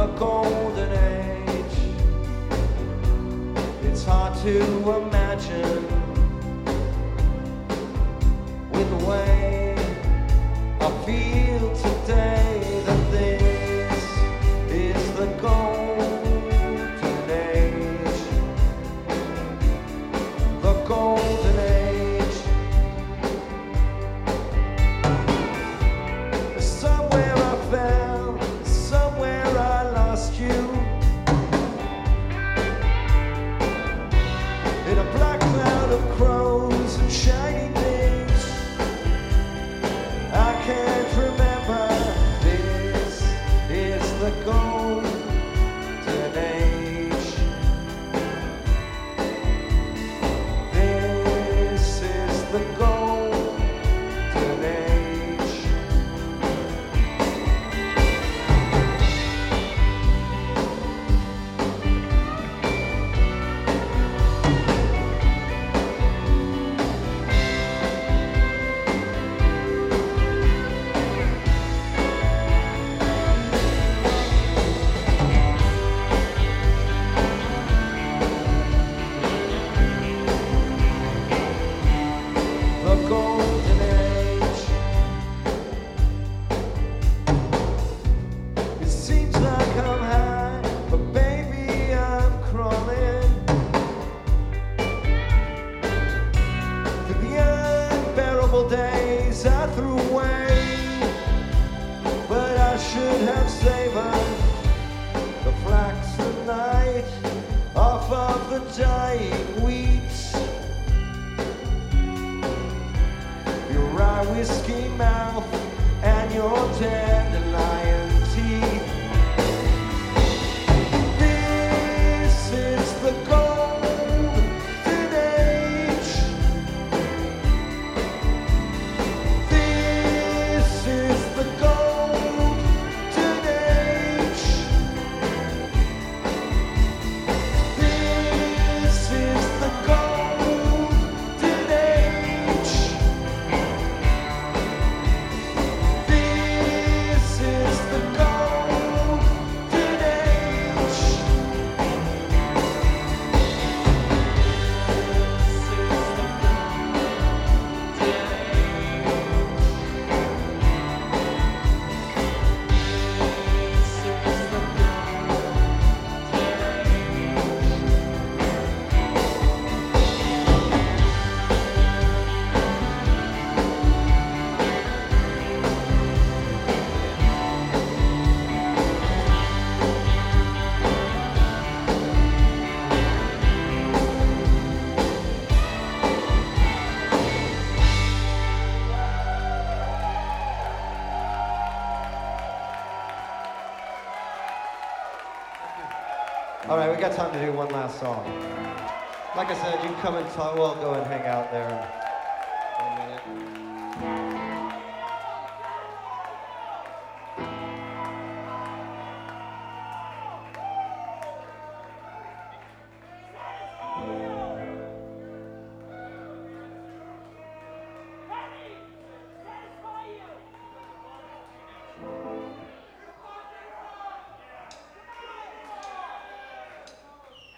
golden age. It's hard to imagine with the way I feel today that this is the golden age. The golden age. Somewhere I fell, somewhere I lost you. In a black cloud of crows and shiny things, I can't remember. This is the golden age. This is the golden age. The golden age. It seems like I'm high, but baby I'm crawling to the unbearable days I threw away. But I should have savored the flax and night off of the dying wheat. Your rye whiskey mouth and your dandelion teeth. This is the golden age. This is the golden age. This is the golden age. This is the golden age. All right, we got time to do one last song. Like I said, you can come and talk. We'll go and hang out there.